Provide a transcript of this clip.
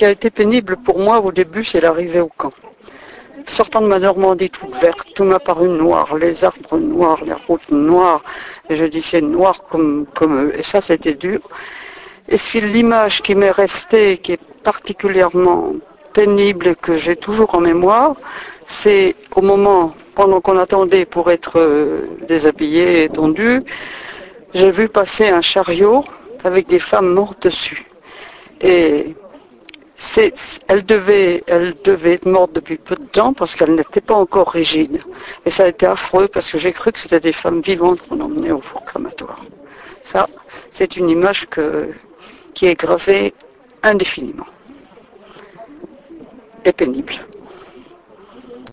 qui a été pénible pour moi au début, c'est l'arrivée au camp. Sortant de ma Normandie toute verte, tout m'a paru noir, les arbres noirs, les routes noires, et je dis c'est noir comme eux, et ça c'était dur. Et c'est l'image qui m'est restée, qui est particulièrement pénible et que j'ai toujours en mémoire, c'est au moment, pendant qu'on attendait pour être déshabillé et tondu, j'ai vu passer un chariot avec des femmes mortes dessus. Et elle devait être morte depuis peu de temps parce qu'elle n'était pas encore rigide. Et ça a été affreux parce que j'ai cru que c'était des femmes vivantes qu'on emmenait au four crématoire. Ça, c'est une image qui est gravée indéfiniment et pénible.